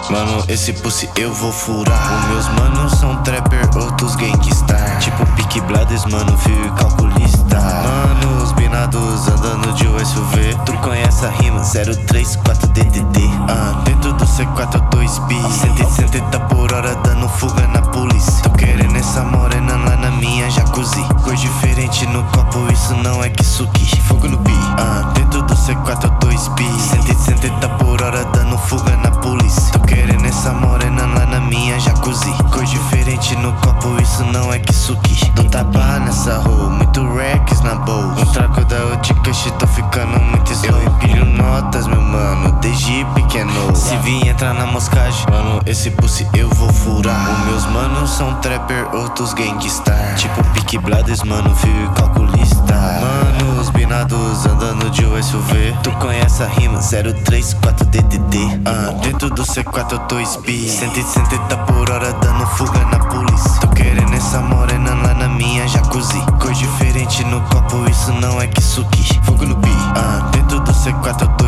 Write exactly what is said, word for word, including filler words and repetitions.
Mano, esse pussy eu vou furar. Os meus manos são trapper, outros gangstar. Tipo Peaky Blinders, mano, fio e calculista. Mano, os binados andando de U S V. Tu conhece a rima, zero três quatro D D D. Ah, dentro do C quatro dois bi, cento e setenta por hora dando fuga na polícia. Tô querendo essa morena lá na minha jacuzzi. Cor diferente no copo, isso não é kisuki. Fogo no bi, ah, dentro do C quatro dois bi, cento e setenta por hora dando fuga na polícia. Tô querendo essa morena lá na minha jacuzzi. Cor diferente no copo, isso não é kisuki. Dou tapa nessa rua, muito racks na bowl. Um trago da Otica, shit, tô ficando muito slow. Eu empilho notas, meu mano, desde pequeno. Se vir entrar na moscagem, mano, esse pussy eu vou furar. Os meus manos são trapper, outros gangstar. Tipo Peaky Blinders, mano, fio e calculista. Mano, os binados andando de U S V. Tu conhece a rima, zero três quatro D D D. Ah, dentro do C quatro dois bi, cento e setenta por hora dando fuga na polícia. Tô querendo essa morena lá na minha jacuzzi. Cor diferente no copo, isso não é kisuki. Fogo no bi, ah, dentro do C quatro